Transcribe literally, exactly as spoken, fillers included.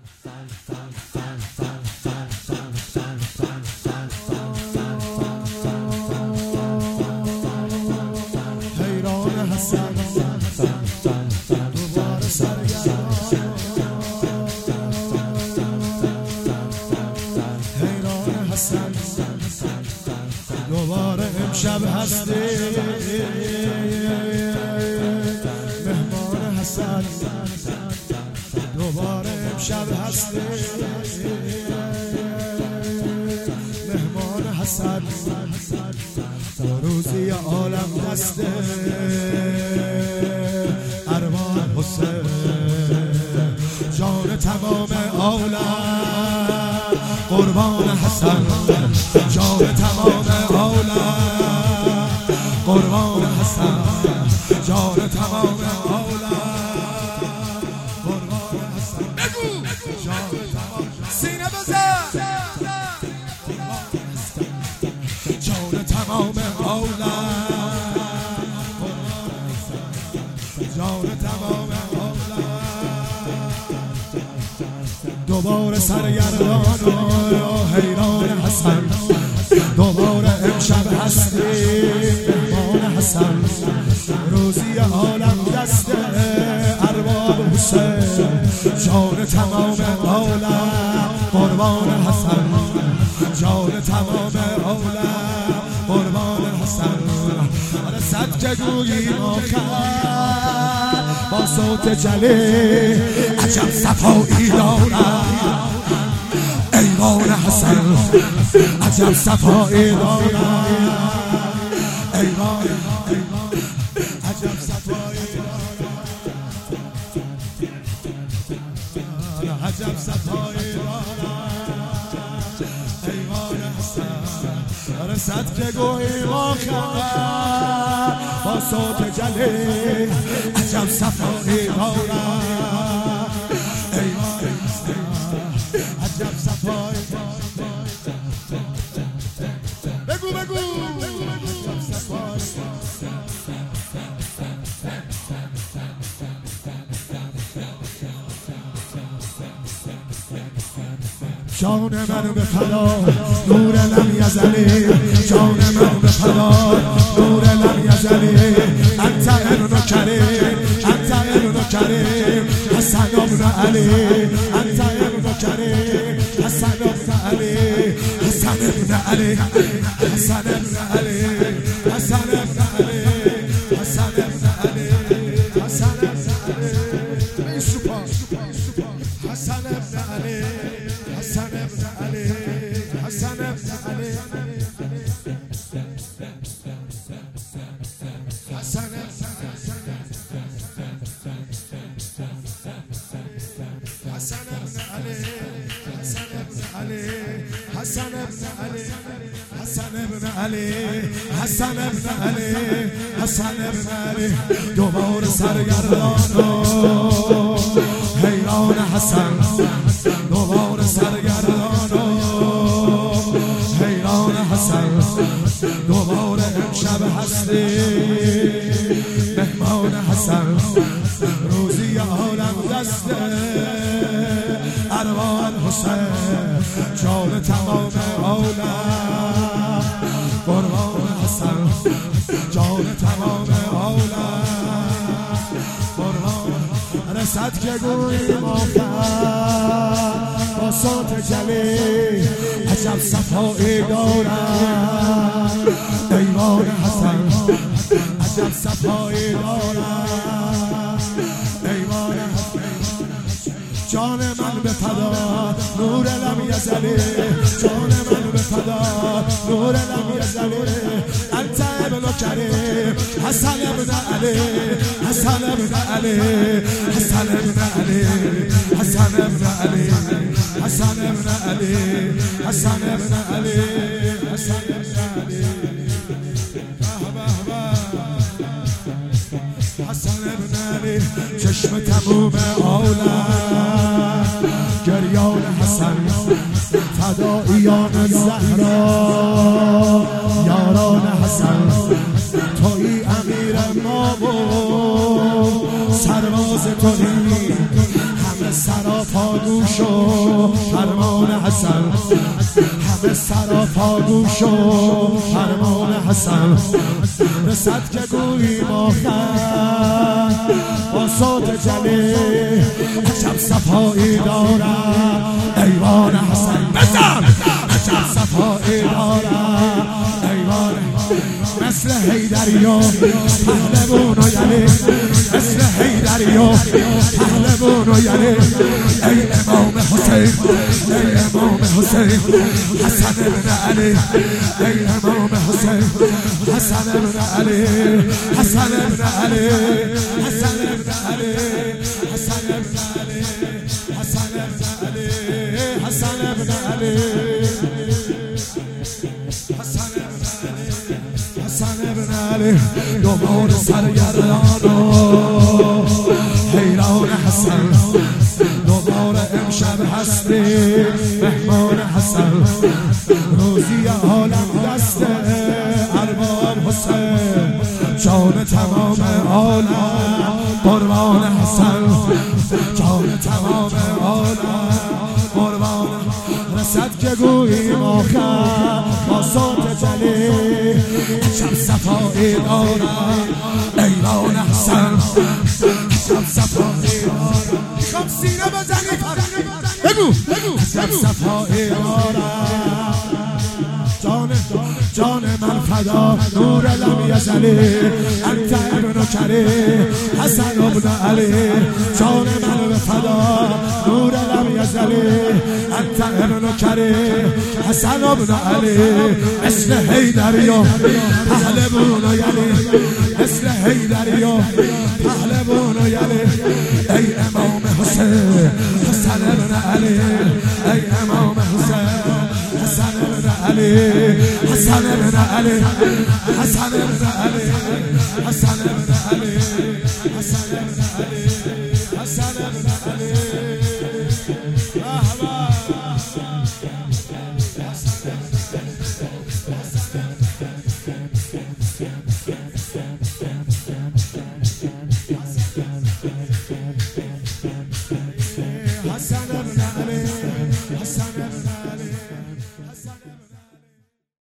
حیران حسن دوباره سرگردان، حیران حسن دوباره امشب هستی، مهمان حسن دوباره امشب هستی، مهمان حسن دو روزی عالم دسته، ارواح حسین جان تمام عالم، قربان حسن جان تمام عالم، قربان حسن جان تمام عالم، قربان حسن بگو جان تمام سینه بزن، جان تمام عالم، جان تمام عالم، دوباره سرگردان و حیران حسن دوباره امشب هستی، مهمان حسن روزی عالم دسته، ارباب حسین جان تمام عالم، قربان حسن جان تمام عالم، قربان حسن رسد که گویی ما کرد با صوت جلی، عجب صفایی دارد ایوان حسن، عجب صفایی دارد ایوان، عجب صفایی دارد، عجب صفایی دارد ایوان حسن رسد که گویی ما کرد با صوت جلی، عجب صفایی دارد ایوان عجب صفایی بگو بگو عجب صفایی جان من به فدا نور لم یزلی، جان من به فدا نور لم یزلی، انت ابن کریم انت ابن کریم حسن ابن علی، انت ابن کریم حسن ابن علی، حسن ابن علی، حسن ابن علی، حسن ابن علی، حسن ابن علی، حسن ابن علی، سوپر حسن ابن علی، حسن ابن علی، حسن ابن علی، حسن حسن ابن علی، حسن ابن علی، حسن ابن علی، حسن ابن علی، حسن ابن علی، حسن ابن علی دوباره سرگردان و حیران حسن دوباره سرگردان و حیران حسن دوباره امشب هستی، مهمان حسن روزی عالم دسته، ارواح حسین جان تمام عالم، قربان حسن جان تمام عالم، قربان رسد که گویی ما کرد با صوت جلی، عجب صفایی دارد ایوان حسن، عجب صفایی دارد ایوان حسن، جان من به فدا نور لم یزلی، جان من به فدا نور لم یزلی، انت ابن کریم حسن ابن علی، حسن ابن علی، حسن ابن علی، حسن ابن علی، حسن ابن علی، حسن ابن علی، حسن ابن علی، حسن ابن علی چشم تموم عالم، گریان حسن فداییان زهرا، یاران حسن تویی امیر ما و سرباز تویی همه سراپا سراپا گوش و فرمان حسن، همه سراپا گوش و فرمان حسن. رسد که گوییم آخر با صوت جلی، عجب صفایی دارد ایوان حسن. بزن عجب صفایی دارد ایوان، مثل حیدری و پهلوان و یلی، مثل حیدری و پهلوان و یلی. ای امام حسین، ای امام حسین حسن ابن علی، ای امام حسین حسن ابن علی، حسن ابن علی، حسن ابن علی، حسن ابن علی، حسن ابن علی، حسن ابن علی، حسن ابن علی. دوباره سرگردان و حیران حسن، دوباره امشب هستی مهمان حسن. روزی عالم دست ارباب حسین، جان تمام عالم قربان حسن، جان تمام عالم قربان. رسد که گوییم آخر با صوت جلی، عجب صفایی دارد ایوان حسن، عجب صفایی دارد. میخوام سینه بزنی بگو بگو، عجب صفایی دارد جان جان من فدا نور لم یزلی، انت ابن کریم حسن ابن علی. جان من فدا نور لم یزلی، انت ابن کریم حسن ابن علی. مثل حیدری و پهلوان و یلی، مثل حیدری و پهلوان و یلی. ای امام حسین حسن ابن علی، ای امام حسین حسن ابن علی، حسن ابن علی، حسن ابن علی، حسن